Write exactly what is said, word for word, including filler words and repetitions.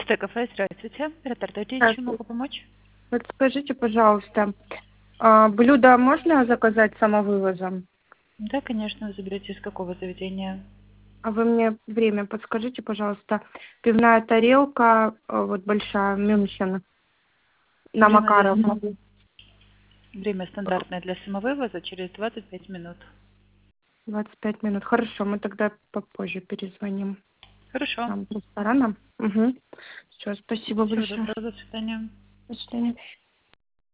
Т кафе, здравствуйте. Ратардоти, чем Здравствуйте. могу помочь? Вот скажите, пожалуйста, а, блюдо можно заказать самовывозом? Да, конечно, вы заберете из какого заведения? А вы мне время подскажите, пожалуйста. Пивная тарелка, а, вот большая, Мюнхен, на Время, для... Макарова. Время стандартное для самовывоза через двадцать пять минут. двадцать пять минут. Хорошо, мы тогда попозже перезвоним Хорошо. нам в ресторан. Угу. Все, спасибо Всего большое. доброго, до свидания. До свидания.